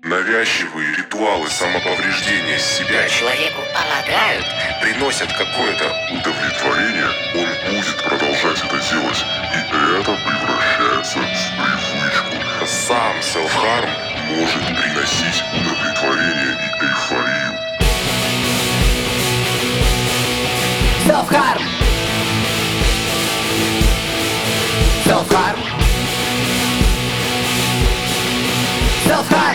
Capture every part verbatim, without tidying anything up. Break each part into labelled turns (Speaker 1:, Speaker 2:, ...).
Speaker 1: Навязчивые ритуалы самоповреждения себя
Speaker 2: человеку помогают,
Speaker 1: приносят какое-то удовлетворение, он будет продолжать это делать. И это превращается в привычку. Сам селф-харм может приносить удовлетворение и эйфорию.
Speaker 3: Self-harm. Self-harm. Self-harm.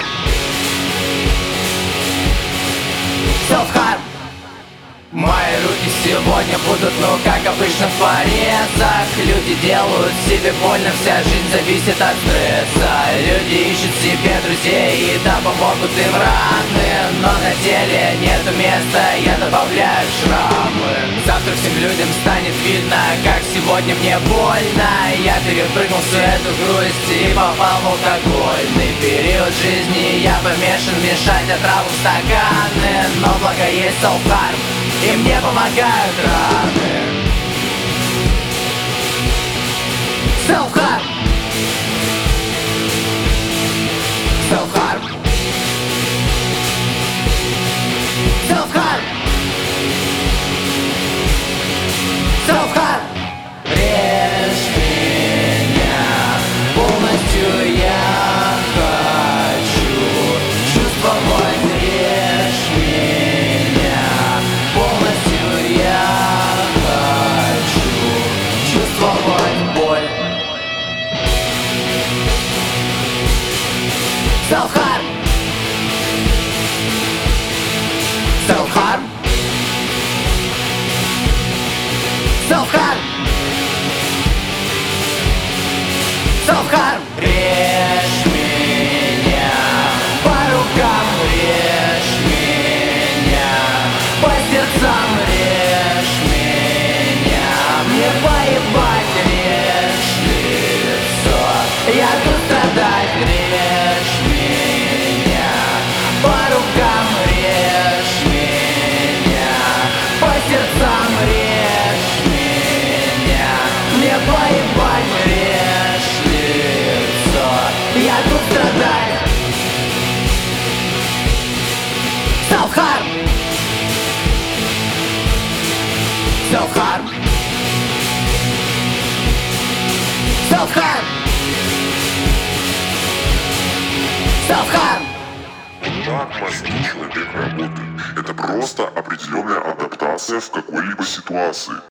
Speaker 3: Self-harm. Мои руки сегодня будут, ну как обычно, в порезах. Люди делают себе больно, вся жизнь зависит от стресса. Люди ищут себе друзей и да помогут им раны, но на деле нету места, я добавляю шрамы. Завтра всем людям станет видно, как сегодня мне больно. Я перепрыгнул всю эту грусть и попал в алкогольный период жизни. Я помешан мешать отраву в стаканы, но благо есть self-harm, и мне помогают раны. Self-harm. Self-harm. Self-harm. Self-harm. Режь меня полностью, я хочу чувствовать. Режь меня полностью, я хочу чувствовать боль. Self-harm. Self-harm. Self-harm. Self-harm. Режь меня по рукам, режь меня по сердцам, режь меня. Мне поебать, режь лицо, я тут страдать, режь меня по рукам, режь меня по сердцам, режь меня. Мне поебать, режь лицо, я тут страдать. Self-harm. Self-harm. Self-harm. Self-harm.
Speaker 1: Так мозги человека работают. Это просто определенная адаптация в какой-либо ситуации.